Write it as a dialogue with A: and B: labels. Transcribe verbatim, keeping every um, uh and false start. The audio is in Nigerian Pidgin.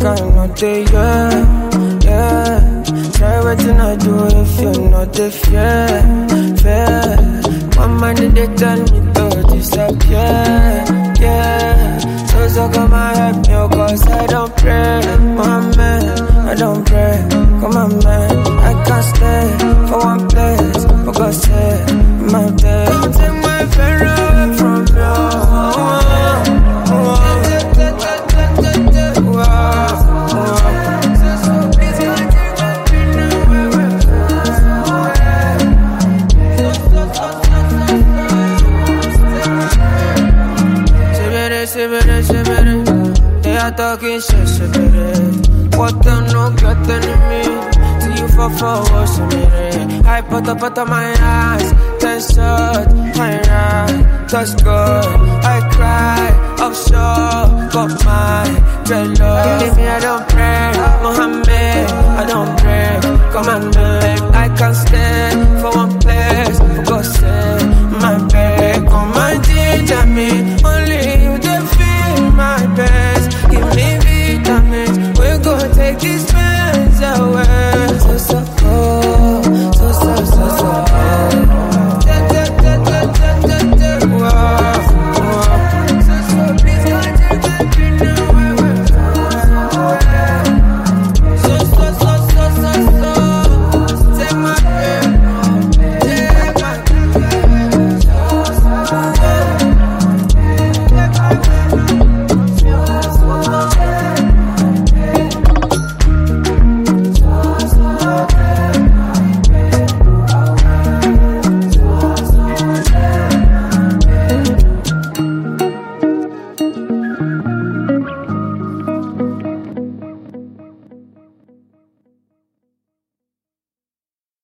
A: cannot do, yeah, yeah. Try what I do if you're not the fair, fair. My money they tell me to disappear, yeah. So so come and help me, cause I don't pray, my man, I don't pray, come on man. I can't stay for one place, because say, my day. Don't take my Ferrari from you. They are talking shit, shit, what them no get enemy. See you for forwards, I put up out of my eyes, ten shot, my right, touch good. I cry, offshore, got my dreadlocks. Believe me, I don't pray, Mohammed, I don't pray. Come on, man, I can't stay for one place, for God's sake, my baby, come and ginger me, only you. My best, give me vitamins. We're gonna take this